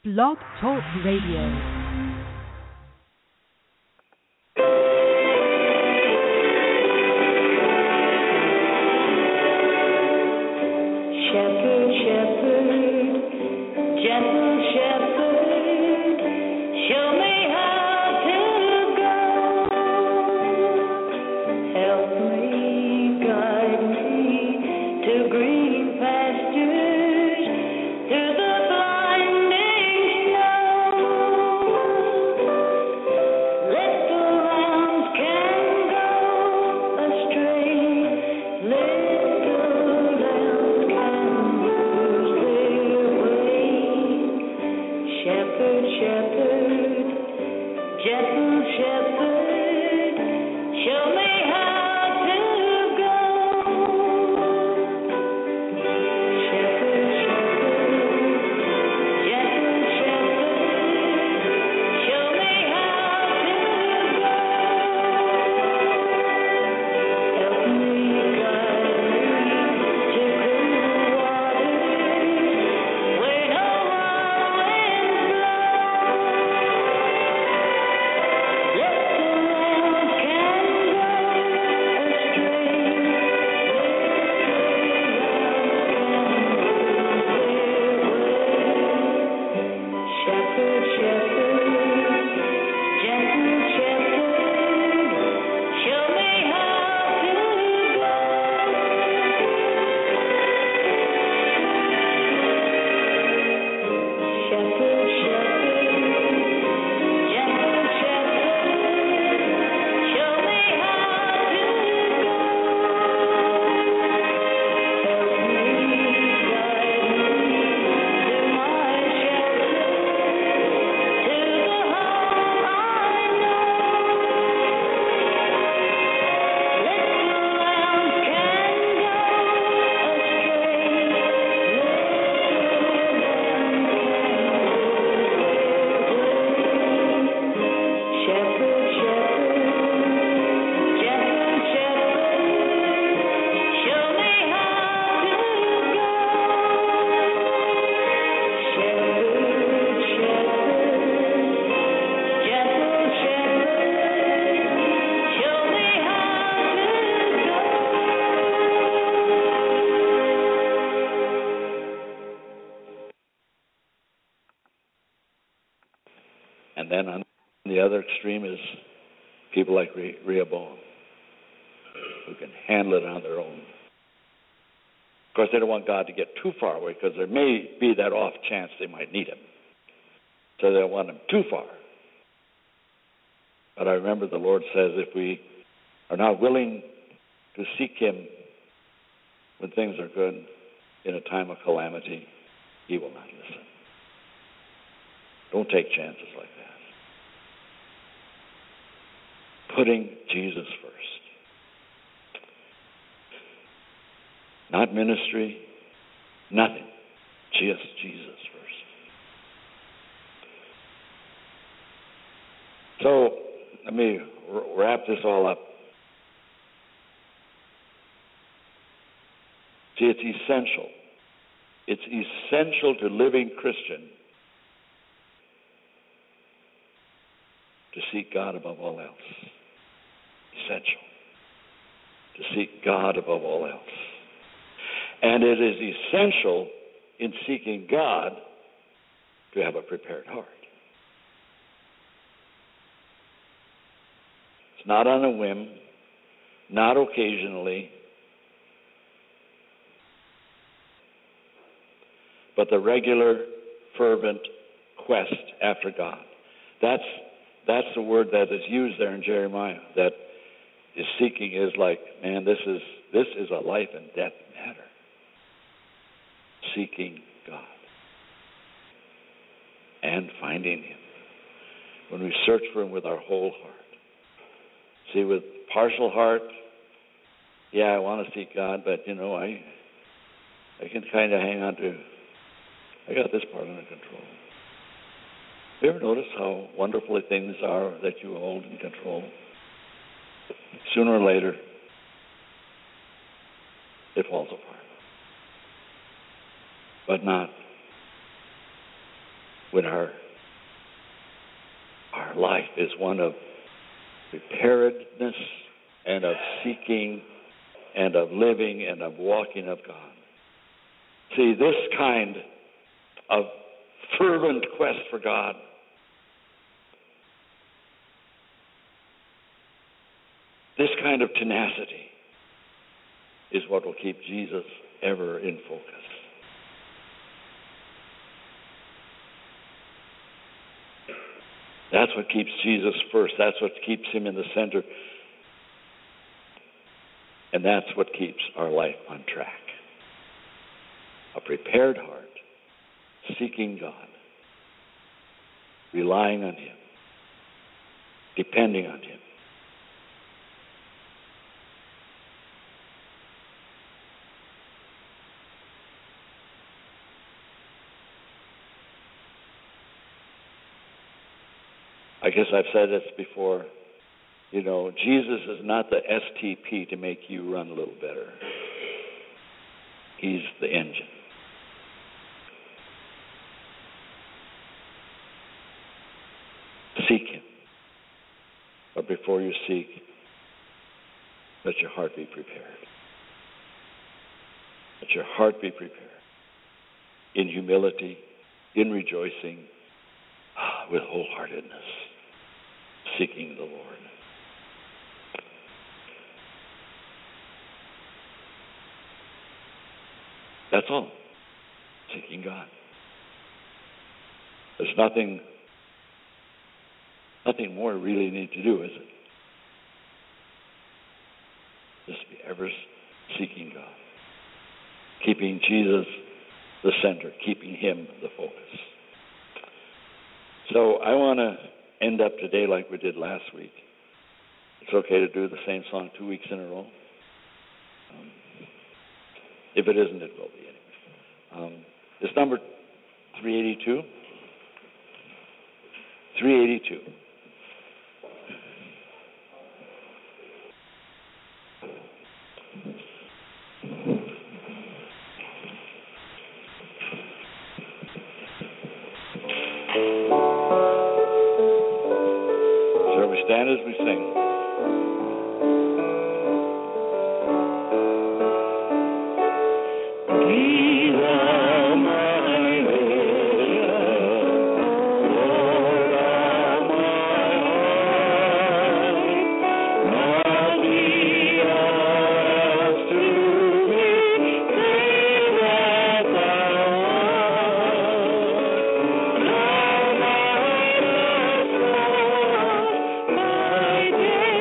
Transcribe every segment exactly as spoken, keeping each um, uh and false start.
Blog Talk Radio. And then on the other extreme is people like Re- Rehoboam, who can handle it on their own. Of course, they don't want God to get too far away because there may be that off chance they might need him. So they don't want him too far. But I remember the Lord says if we are not willing to seek him when things are good, in a time of calamity, he will not listen. Don't take chances like that. Putting Jesus first. Not ministry, nothing. Just Jesus first. So, let me r- wrap this all up. See, it's essential. It's essential to living Christian to seek God above all else. Essential. To seek God above all else. And it is essential in seeking God to have a prepared heart. It's not on a whim, not occasionally, but the regular, fervent quest after God. That's that's the word that is used there in Jeremiah. That is seeking is like, man, this is this is a life and death matter. Seeking God and finding him. When we search for him with our whole heart. See, with partial heart, yeah, I want to seek God, but you know, I I can kind of hang on to, I got this part under control. Have you ever noticed how wonderful things are that you hold in control? Sooner or later, it falls apart. But not when our our life is one of preparedness and of seeking and of living and of walking of God. See, this kind of fervent quest for God this kind of tenacity is what will keep Jesus ever in focus. That's what keeps Jesus first. That's what keeps him in the center. And that's what keeps our life on track. A prepared heart, seeking God, relying on him, depending on him. I guess I've said this before. You know, Jesus is not the S T P to make you run a little better. He's the engine. Seek him. But before you seek, let your heart be prepared. Let your heart be prepared. In humility, in rejoicing, with wholeheartedness, seeking the Lord. That's all. Seeking God. There's nothing, nothing more we really need to do, is it? Just be ever seeking God. Keeping Jesus the center. Keeping him the focus. So I want to end up today like we did last week. It's okay to do the same song two weeks in a row. Um, if it isn't, it will be anyway. Um, it's number three eighty-two. three eighty-two. Shall we stand as we sing? Yeah.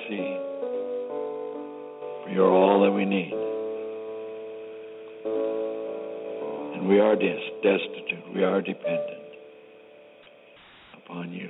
see. For you're all that we need. And we are des- destitute. We are dependent upon you.